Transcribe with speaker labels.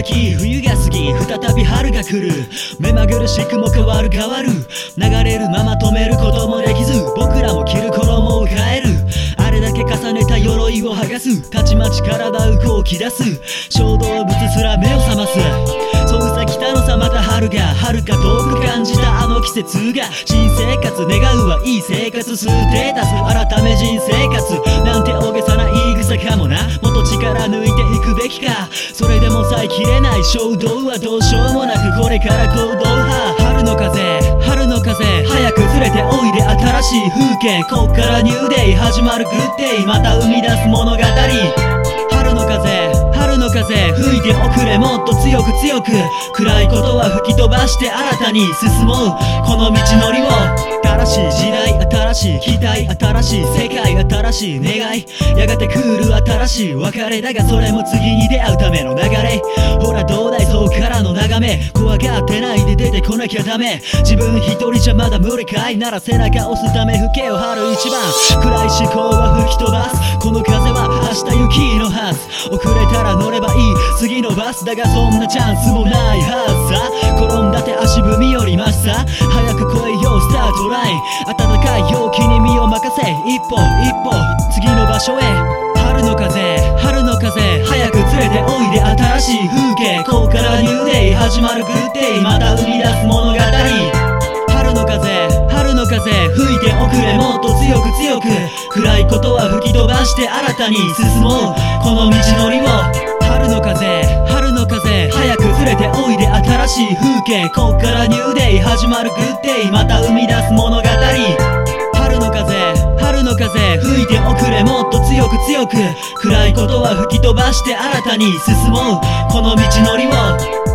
Speaker 1: 秋冬が過ぎ再び春が来る。目まぐるしくも変わる流れるまま止めることもできず、僕らも着る衣を変える。あれだけ重ねた鎧を剥がす。たちまち体動き出す。小動物すら目を覚ます。そうさ来たのさまた春が遥か遠く感じたあの季節が。新生活願うはいい生活ステータス改め人生活なんて大げさな言い草かもな。もっと力抜いていくべきか。それでもさえきれない衝動はどうしようもなくこれから行動派。春の風早く触れておいで新しい風景。こっからニューデイ始まるグッデイまた生み出す物語。春の風吹いておくれもっと強く暗いことは吹き飛ばして新たに進もうこの道のりを。新しい時代新しい期待新しい世界新しい願いやがて来る新しい別れだがそれも次に出会うための流れ。ほらどうだいそうからの眺め怖がってないで出てこなきゃダメ。自分一人じゃまだ無理かいなら背中押すため吹けよ春一番。暗い思考は吹き飛ばすこの風は明日雪のはず。遅れたら乗ればいい次のバスだがそんなチャンスもないはずさ。転んだって足踏み寄りました早く来いよスタートライン。暖かい陽気に身を任せ一歩次の場所へ。春の風早く連れておいで新しい風景。こっからニューデイ始まるグッデイまた生み出す物語。春の風吹いておくれもっと強く暗いことは吹き飛ばして新たに進もうこの道のりを。春の風早く連れておいで新しい風景。こっからニューデイ始まるグッデイまた生み出す物語。春の風吹いておくれもっと強く暗いことは吹き飛ばして新たに進もうこの道のりを。